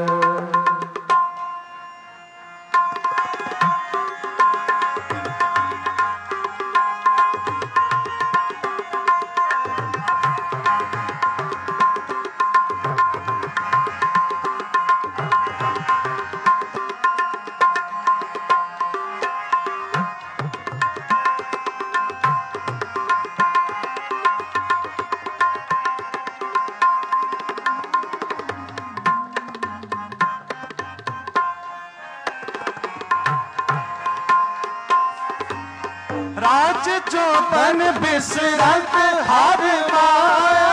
राज जो बन बिसरत हर माया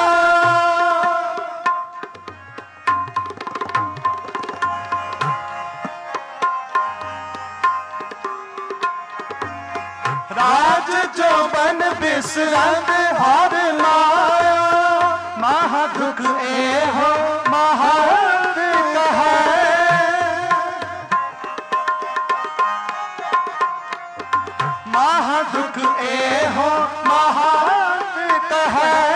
राज जो बन बिसरत हर माया महादुख ए हो महादुख है महादुख ए हो महादुख है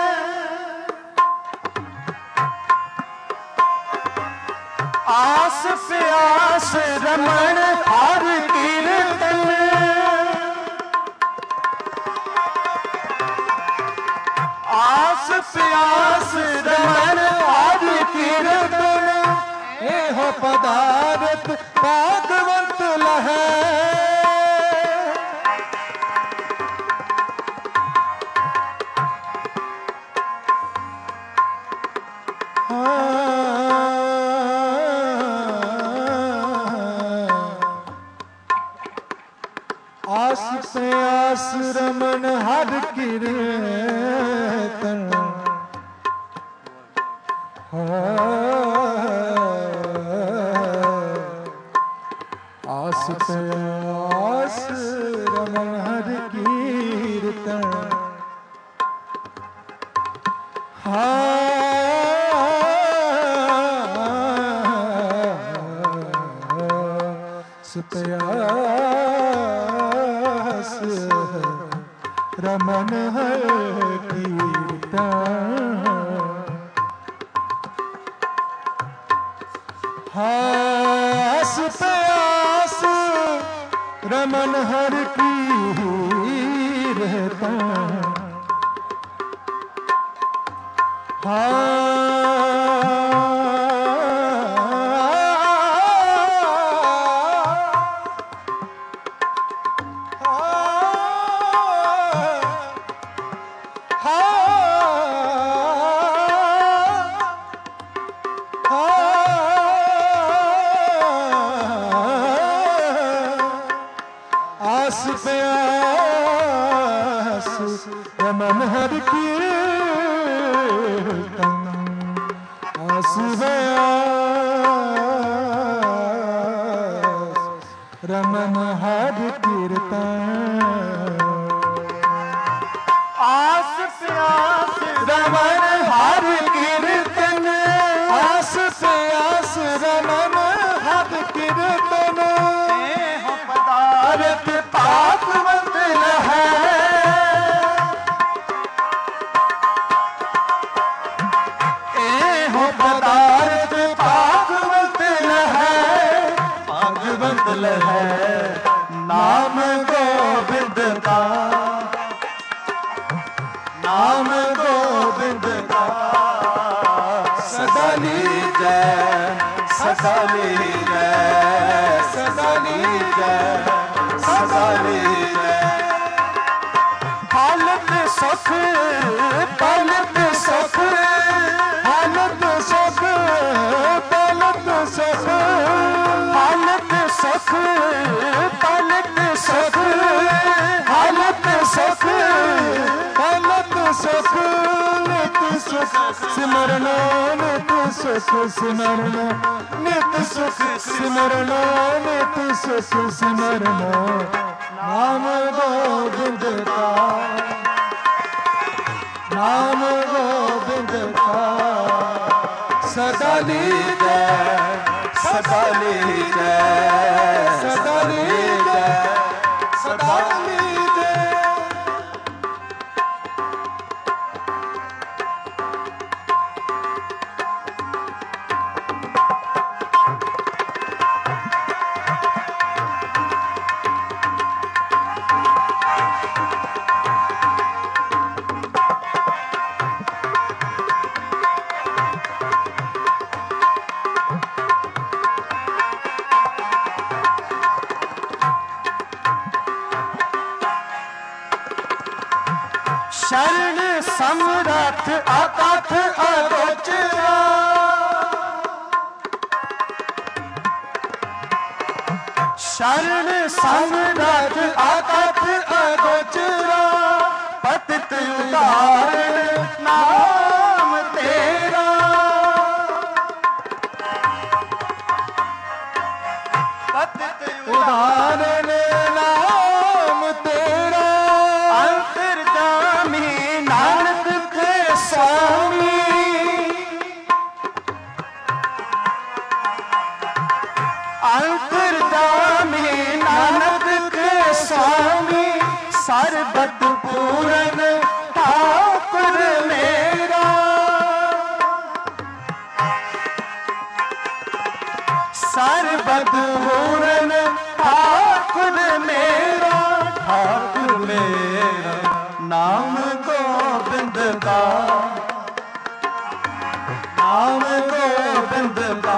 आस प्यास रमण हर कीर्तन आस प्यास रमण हर कीर्तन ए हो पदार्थ भागवत लहै आस प्यास रमन हर कीर्तन आस प्यास रमन हर कीर्तन प्यास रमन हर कीर्तन हास प्यास रमन हर कीर्तन आस प्यास रमन हर कीर्तन आस प्यास रमन हर कीर्तन आस प्यास रमन हर कीर्तन आस प्यास रमन हर कीर्तन हो पदार्थ पाक मंदिर है हो पदार्थ पाक मंदिर है भागवत है नाम गोविंद का नाम गोविंद का सदा लीजय सदा लीजय सदा लीजय सदा लीजय हालत सुख पलत सुख हालत सुख पलत सुख हालत सुख पलत सुख हालत सुख पलत सुख नित सुख सिमरन नित सुख सिमरन नित सुख सिमरन नित सुख सिमरन नाम गोविंद का नाम गोविंद का सदा लीजय सदा लीजय सदा लीजय सदा लीजय शरण समरथ अकथ अगोचरा शरण समरथ अकथ अगोचरा पतित उदाहरण नाम तेरा पतित उदाहरण नाम तेरा अंतर्जामी नानक के स्वामी अंतर्जामी नानक के स्वामी सर्वत पूरन ठाकुर मेरा सर्वत पूरन ठाकुर मेरा ठाकुर मेरा नाम गोविंद का नाम गोविंद का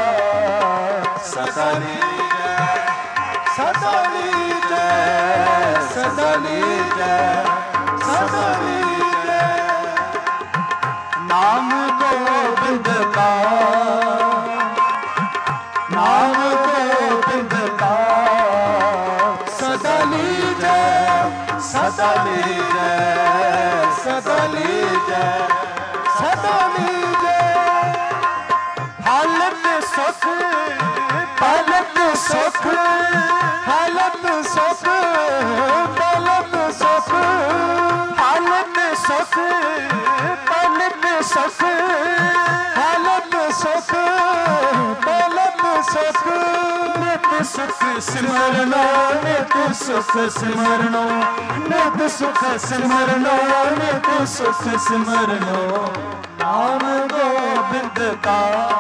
सदा लीजय सदा लीजय सदा लीजय सदा लीजय नाम गोविंद का नाम गोविंद का सदा लीजय सदा लीजय सदा लीजय सदा लीजय हालत सुख पलत सुख हालत सुख पलत सुख हालत सुख पलत सुख हालत सुख पलत सुख नित सुख सिमरनो नित सुख सिमरनो नित सुख सिमरनो नित सुख सिमरनो नाम गोविंद का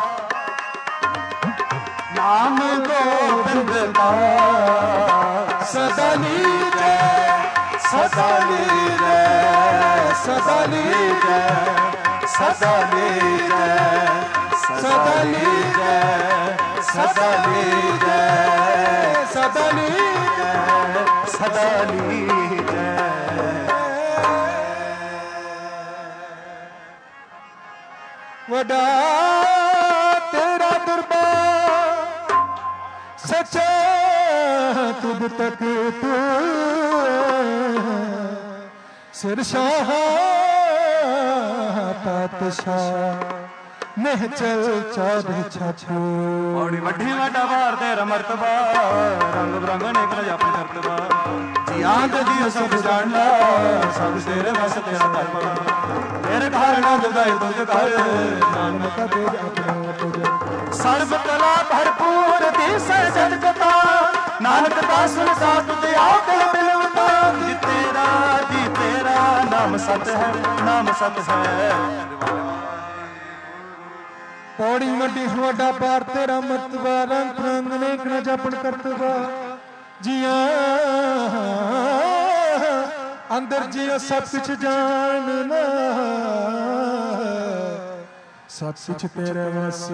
नाम गोविंद का सदा लीजय सदा लीजय सदा लीजय सदा लीजय सदा लीजय सदा लीजय सदा लीजय सदा लीजय वडा तेरा दरबार सच्चा तुझ तक तू ਸਿਰ ਸ਼ਾਹ ਪਾਤਸ਼ਾਹ ਨਿਹਚਲ ਚਾਦਰ ਛਾਛੂ ਔੜੀ ਵੱਡੀ ਵੱਡਾ ਭਾਰ ਤੇਰਾ ਮਰਤਬਾ ਰੰਗ ਬਰੰਗ ਨੇਕ ਨ ਜਾਪੇ ਕਰਤਬਾ ਜੀਆਂ ਤੇ ਜੀਉ ਸਭ ਜਾਣਦਾ ਸਭ ਤੇਰੇ ਵਸ ਤੇਰਾ ਧਰਮ ਤੇਰੇ ਘਰ ਨਾ ਦੁਦਾਈ ਤੁਝ ਘਰ ਨਾਨਕ ਕਦੇ ਆਪਣਾ ਤੁਝ ਸਰਬ ਕਲਾ ਭਰਪੂਰ ਦੀਸੈ ਜਗ ਕਤਾ ਨਾਨਕ ਦਾਸਨ ਸਾਥ ਤੇ ਆਓ ਤੇ ਬਿਲਵਤਾ ਜੀ ਤੇਰਾ ਨਾਮ ਸਤ ਹੈ ਨਾਮ ਸਤ ਹੈ ਪੌੜੀ ਵੱਡੀ ਵੱਡਾ ਪਾਰ ਤੇਰਾ ਮਰਤਬਾ ਰੰਗ ਰੰਗ ਨੇਕ ਨ ਜਾਪਣ ਕਰਤਬਾ ਜੀਆਂ ਅੰਦਰ ਜੀਓ ਸਭ ਕੁਛ ਜਾਣਨਾ ਸਭ ਕੁਛ ਤੇਰੇ ਵਸ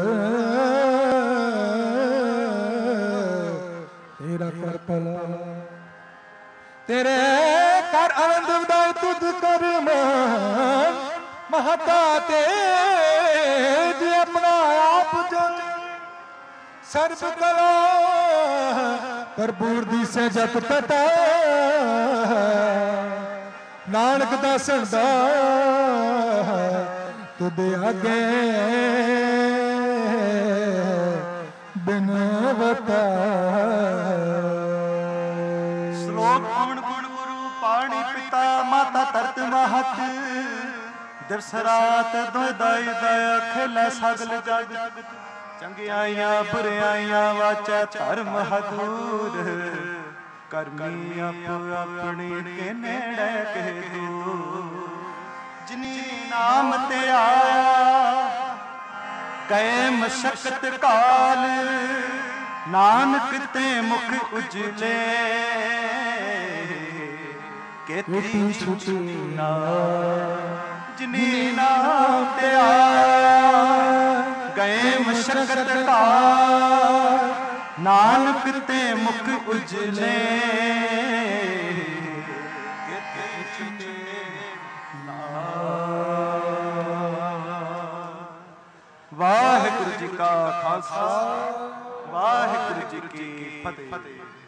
ਤੇਰਾ ਕਰ ਭਲਾ ਤੇਰੇ ਕਰ ਆਨੰਦ ਵਦਾਇ ਤੁਧ ਕਰ ਮਾਨ ਮਹਤਾ ਤੇ ਜੇ ਆਪਣਾ ਆਪ ਜਨ ਸਰਬ ਕਲਾ ਭਰਪੂਰ ਦੀ ਸੇ ਜਤ ਤਟਾ ਨਾਨਕ ਦਾਸਨ ਦਾ ਤੁਦੇ ਆਗੇ ਬਿਨਵਤਾ ਸ਼ਲੋਕ ਪਵਨ ਗੁਣ ਗੁਰੂ ਪਾਣੀ ਪਿਤਾ ਮਾਤਾ ਧਰਤ ਮਹਤ ਦਿਵਸ ਰਾਤ ਦੁਇ ਦਾਈ ਦਇਆ ਖੇਲਾ ਸਗਲ ਜਗ ਚੰਗਿਆਈਆਂ ਬੁਰਿਆਈਆਂ ਵਾਚੈ ਧਰਮ ਹਦੂਰ ਕਰਮੀ ਆਪੋ ਆਪਣੀ ਕੇ ਨੇੜੇ ਕਹਿ ਤੂੰ ਜਿਨੀ ਨਾਮ ਤੇ ਆਇਆ ਕੈ ਮਸ਼ਕਤ ਕਾਲ ਨਾਨਕ ਤੇ ਮੁਖ ਉਜਲੇ ਕੇਤੀ ਛੁਟੀ ਨਾ ਜਿਨੀ ਨਾਮ ਤੇ ਆਇਆ ਗਏ ਮਸ਼ਕਤ ਕਾਲ ਨਾਨਕ ਤੇ ਮੁਖ ਉਜਲੇ ਕੇਤੀ ਛੁਟੀ ਨਾ ਵਾਹਿਗੁਰੂ ਜੀ ਕਾ ਖਾਲਸਾ ਵਾਹਿਗੁਰੂ ਜੀ ਕੀ ਫਤਿਹ।